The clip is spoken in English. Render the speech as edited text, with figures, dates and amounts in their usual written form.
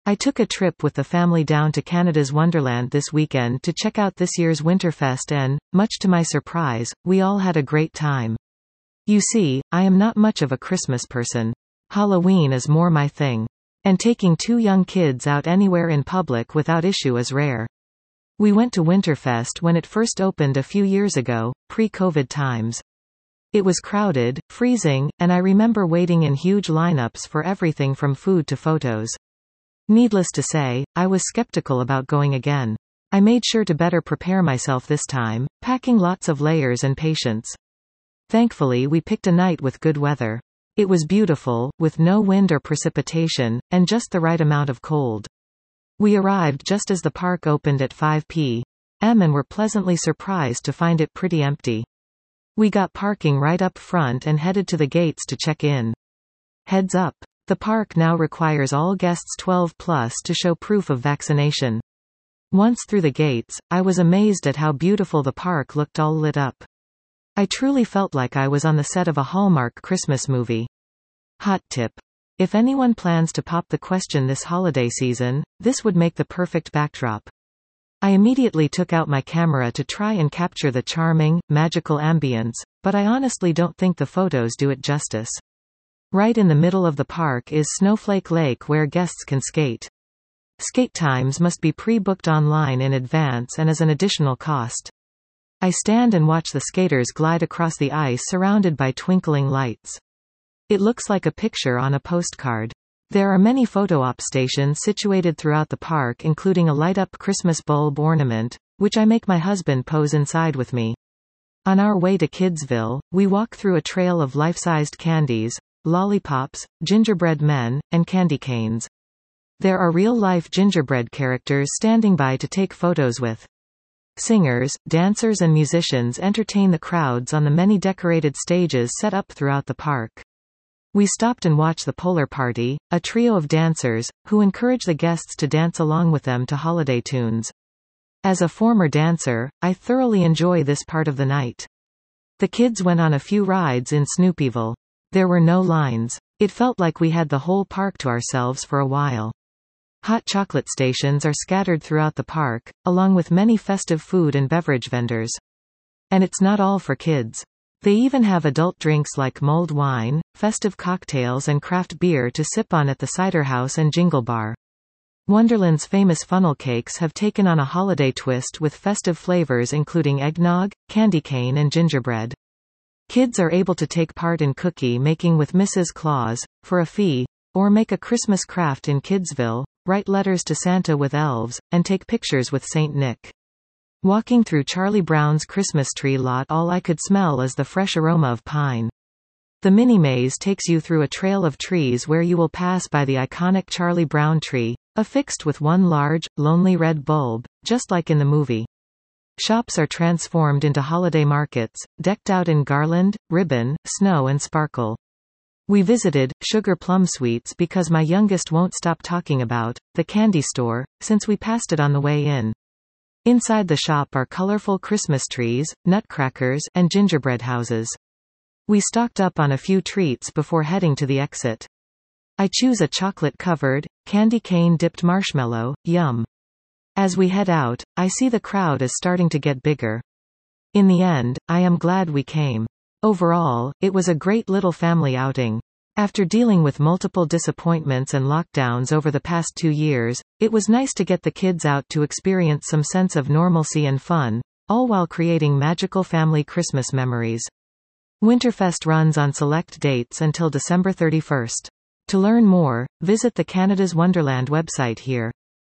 I took a trip with the family down to Canada's Wonderland this weekend to check out this year's Winterfest and, much to my surprise, we all had a great time. You see, I am not much of a Christmas person. Halloween is more my thing. And taking two young kids out anywhere in public without issue is rare. We went to Winterfest when it first opened a few years ago, pre-COVID times. It was crowded, freezing, and I remember waiting in huge lineups for everything from food to photos. Needless to say, I was skeptical about going again. I made sure to better prepare myself this time, packing lots of layers and patience. Thankfully, we picked a night with good weather. It was beautiful, with no wind or precipitation, and just the right amount of cold. We arrived just as the park opened at 5 p.m. and were pleasantly surprised to find it pretty empty. We got parking right up front and headed to the gates to check in. Heads up. The park now requires all guests 12 plus to show proof of vaccination. Once through the gates, I was amazed at how beautiful the park looked all lit up. I truly felt like I was on the set of a Hallmark Christmas movie. Hot tip. If anyone plans to pop the question this holiday season, this would make the perfect backdrop. I immediately took out my camera to try and capture the charming, magical ambience, but I honestly don't think the photos do it justice. Right in the middle of the park is Snowflake Lake where guests can skate. Skate times must be pre-booked online in advance and is an additional cost. I stand and watch the skaters glide across the ice surrounded by twinkling lights. It looks like a picture on a postcard. There are many photo op stations situated throughout the park, including a light-up Christmas bulb ornament, which I make my husband pose inside with me. On our way to Kidsville, we walk through a trail of life-sized candies, lollipops, gingerbread men, and candy canes. There are real-life gingerbread characters standing by to take photos with. Singers, dancers and musicians entertain the crowds on the many decorated stages set up throughout the park. We stopped and watched the Polar Party, a trio of dancers, who encourage the guests to dance along with them to holiday tunes. As a former dancer, I thoroughly enjoy this part of the night. The kids went on a few rides in Snoopyville. There were no lines. It felt like we had the whole park to ourselves for a while. Hot chocolate stations are scattered throughout the park, along with many festive food and beverage vendors. And it's not all for kids. They even have adult drinks like mulled wine, festive cocktails and craft beer to sip on at the Cider House and Jingle Bar. Wonderland's famous funnel cakes have taken on a holiday twist with festive flavors including eggnog, candy cane and gingerbread. Kids are able to take part in cookie making with Mrs. Claus, for a fee, or make a Christmas craft in Kidsville, write letters to Santa with elves, and take pictures with Saint Nick. Walking through Charlie Brown's Christmas tree lot, all I could smell is the fresh aroma of pine. The mini maze takes you through a trail of trees where you will pass by the iconic Charlie Brown tree, affixed with one large, lonely red bulb, just like in the movie. Shops are transformed into holiday markets, decked out in garland, ribbon, snow and sparkle. We visited Sugar Plum Sweets because my youngest won't stop talking about the candy store, since we passed it on the way in. Inside the shop are colorful Christmas trees, nutcrackers, and gingerbread houses. We stocked up on a few treats before heading to the exit. I choose a chocolate-covered, candy cane-dipped marshmallow, yum. As we head out, I see the crowd is starting to get bigger. In the end, I am glad we came. Overall, it was a great little family outing. After dealing with multiple disappointments and lockdowns over the past 2 years, it was nice to get the kids out to experience some sense of normalcy and fun, all while creating magical family Christmas memories. Winterfest runs on select dates until December 31st. To learn more, visit the Canada's Wonderland website here.